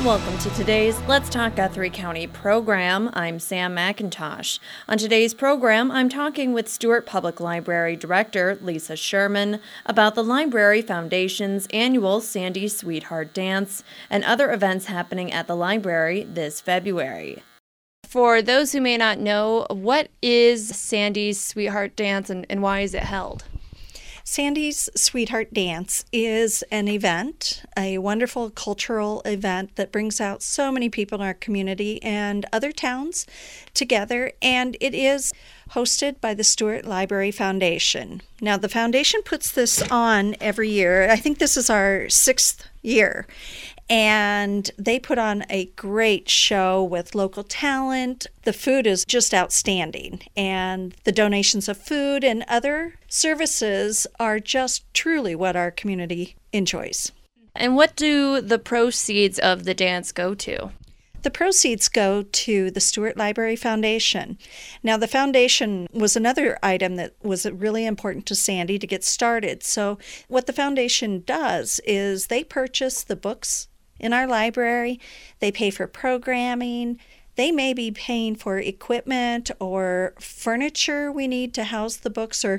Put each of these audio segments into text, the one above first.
Welcome to today's Let's Talk Guthrie County program. I'm Sam McIntosh. On today's program, I'm talking with Stuart Public Library Director Lisa Sherman about the Library Foundation's annual Sandy's Sweetheart Dance and other events happening at the library this February. For those who may not know, what is Sandy's Sweetheart Dance and why is it held? Sandy's Sweetheart Dance is an event, a wonderful cultural event that brings out so many people in our community and other towns together, and it is hosted by the Stuart Library Foundation. Now, the foundation puts this on every year. I think this is our 6th year. And they put on a great show with local talent. The food is just outstanding. And the donations of food and other services are just truly what our community enjoys. And what do the proceeds of the dance go to? The proceeds go to the Stuart Library Foundation. Now, the foundation was another item that was really important to Sandy to get started. So what the foundation does is they purchase the books in our library, they pay for programming, they may be paying for equipment or furniture we need to house the books or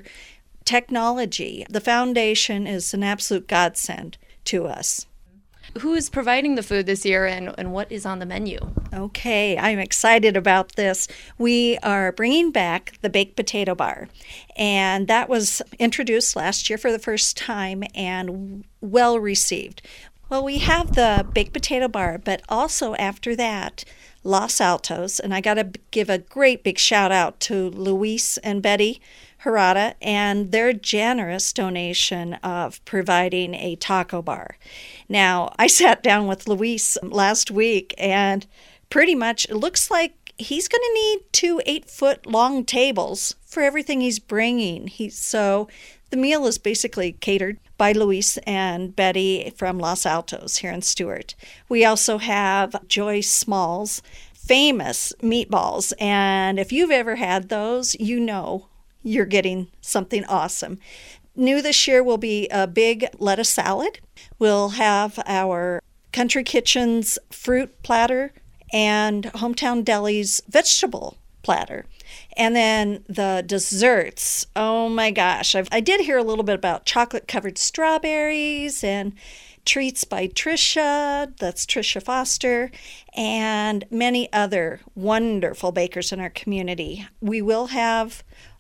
technology. The foundation is an absolute godsend to us. Who is providing the food this year and what is on the menu? Okay, I'm excited about this. We are bringing back the baked potato bar, and that was introduced last year for the first time and well received. Well, we have the baked potato bar, but also after that, Los Altos, and I got to give a great big shout out to Luis and Betty Harada and their generous donation of providing a taco bar. Now, I sat down with Luis last week, and pretty much it looks like he's going to need 2 8-foot long tables for everything he's bringing. So the meal is basically catered by Luis and Betty from Los Altos here in Stuart. We also have Joyce Small's famous meatballs, and if you've ever had those, you know you're getting something awesome. New this year will be a big lettuce salad. We'll have our Country Kitchen's fruit platter and Hometown Deli's vegetable platter. And then the desserts, oh my gosh, I did hear a little bit about chocolate-covered strawberries and treats by Tricia, that's Tricia Foster, and many other wonderful bakers in our community. We will have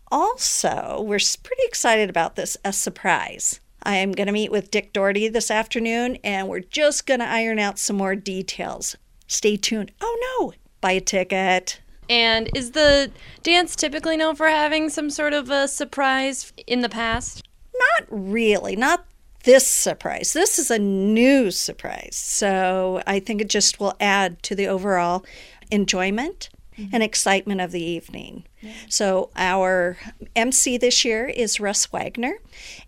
also, we're pretty excited about this, a surprise. I am going to meet with Dick Doherty this afternoon, and we're just going to iron out some more details. Stay tuned. Oh no, buy a ticket. And is the dance typically known for having some sort of a surprise in the past? Not really, not this surprise. This is a new surprise. So I think it just will add to the overall enjoyment and excitement of the evening. So our MC this year is Russ Wagner,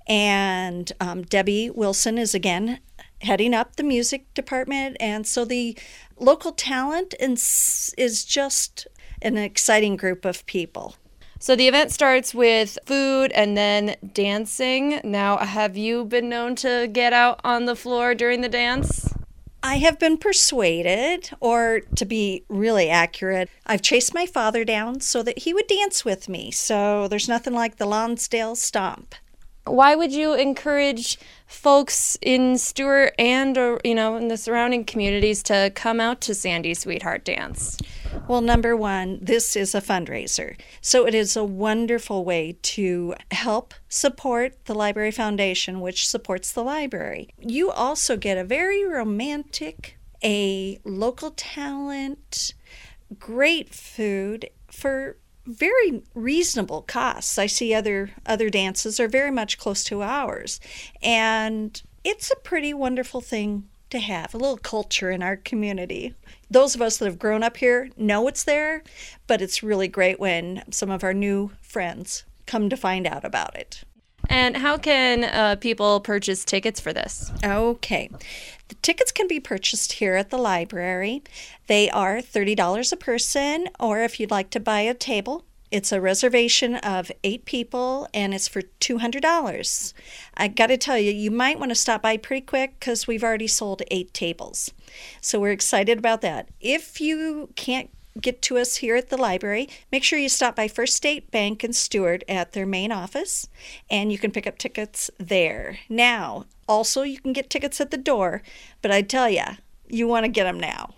and Debbie Wilson is again heading up the music department. And so the local talent is just an exciting group of people. So the event starts with food and then dancing. Now, have you been known to get out on the floor during the dance? I have been persuaded, or to be really accurate, I've chased my father down so that he would dance with me. So there's nothing like the Lonsdale Stomp. Why would you encourage folks in Stuart and in the surrounding communities to come out to Sandy's Sweetheart Dance? Well, number one, this is a fundraiser. So it is a wonderful way to help support the Library Foundation, which supports the library. You also get a very romantic, a local talent, great food for very reasonable costs. I see other dances are very much close to ours. And it's a pretty wonderful thing to have, a little culture in our community. Those of us that have grown up here know it's there, but it's really great when some of our new friends come to find out about it. And how can people purchase tickets for this? Okay. The tickets can be purchased here at the library. They are $30 a person, or if you'd like to buy a table, It's a reservation of 8 people, and it's for $200. I got to tell you, you might want to stop by pretty quick because we've already sold 8 tables. So we're excited about that. If you can't get to us here at the library, make sure you stop by First State Bank in Stuart at their main office, and you can pick up tickets there. Now, also, you can get tickets at the door, but I tell you, you want to get them now.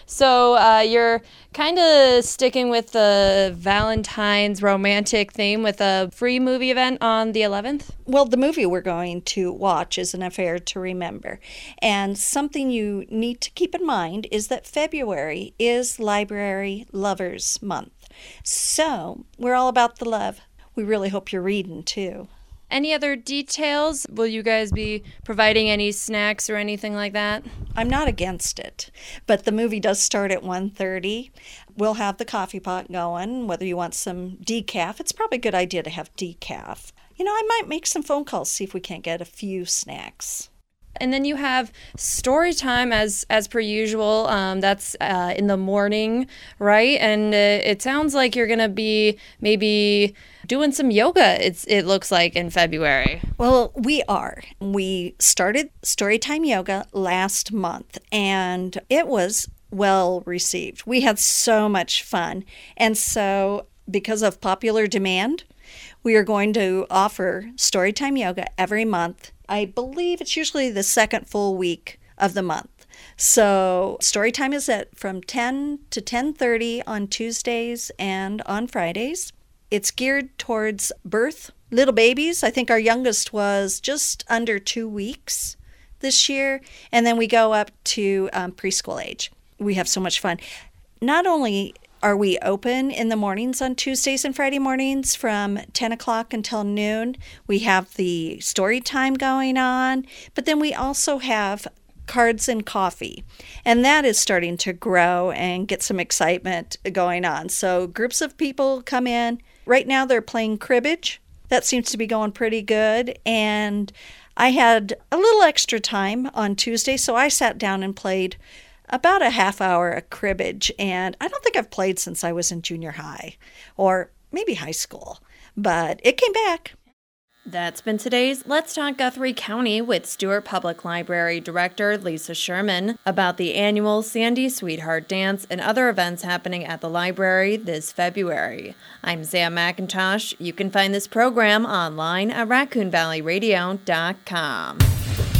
So you're kind of sticking with the Valentine's romantic theme with a free movie event on the 11th? Well, the movie we're going to watch is An Affair to Remember. And something you need to keep in mind is that February is Library Lovers Month. So we're all about the love. We really hope you're reading, too. Any other details? Will you guys be providing any snacks or anything like that? I'm not against it, but the movie does start at 1:30. We'll have the coffee pot going, whether you want some decaf. It's probably a good idea to have decaf. I might make some phone calls, see if we can't get a few snacks. And then you have story time as per usual. That's in the morning, right? And it sounds like you're going to be maybe doing some yoga, it looks like, in February. Well, we are. We started Storytime Yoga last month, and it was well received. We had so much fun. And so, because of popular demand, we are going to offer Storytime Yoga every month. I believe it's usually the second full week of the month. So Storytime is from 10 to 10:30 on Tuesdays and on Fridays. It's geared towards birth, little babies. I think our youngest was just under 2 weeks this year. And then we go up to preschool age. We have so much fun. Not only are we open in the mornings on Tuesdays and Friday mornings from 10 o'clock until noon, we have the story time going on, but then we also have cards and coffee. And that is starting to grow and get some excitement going on. So groups of people come in. Right now they're playing cribbage. That seems to be going pretty good. And I had a little extra time on Tuesday, so I sat down and played about a half hour of cribbage. And I don't think I've played since I was in junior high or maybe high school, but it came back. That's been today's Let's Talk Guthrie County with Stuart Public Library Director Lisa Sherman about the annual Sandy Sweetheart Dance and other events happening at the library this February. I'm Sam McIntosh. You can find this program online at RaccoonValleyRadio.com.